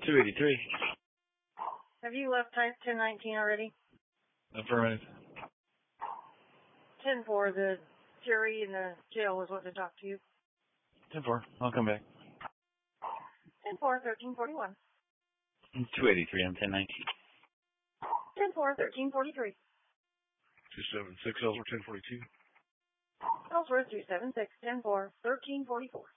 283. Have you left 1019 already? Affirmative. 10-4, the jury in the jail was wanting to talk to you. 10-4. I'll come back. 10-4, 1341. 283 on 1019. 10-4, 1343. 276 Ellsworth 1042. Ellsworth 276, 10-4, 1344.